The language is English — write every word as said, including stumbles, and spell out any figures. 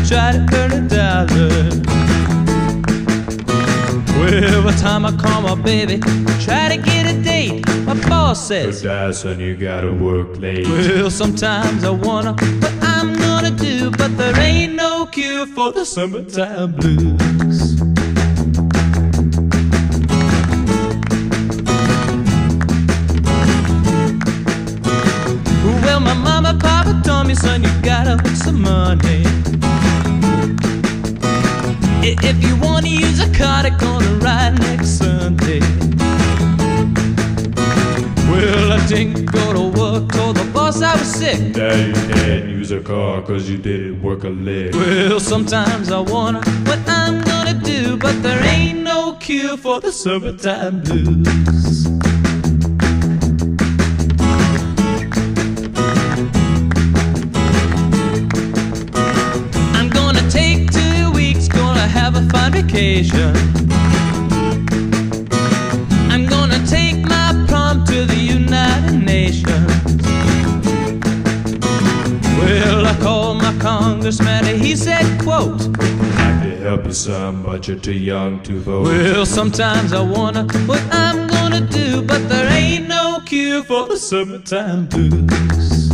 try to earn a dollar. Well, by the time I call my baby, try to get a date, my boss says, "Dad, son, you gotta work late." Well, sometimes I wanna, but I'm gonna do. But there ain't no cure for the summertime blues. Well, my mama, papa told me, son, you gotta make some money. If you wanna use a car, they're gonna ride next Sunday. Well, I didn't go to work, told the boss I was sick. "Dad, you can't use a car cause you didn't work a lick." Well, sometimes I wanna, what I'm gonna do. But there ain't no cure for the summertime blues. Have a fun vacation. I'm gonna take my prom to the United Nations. Well, I called my congressman and he said, quote, "I can help you son, but you're too young to vote." Well, sometimes I wonder what I'm gonna do. But there ain't no cure for the summertime blues.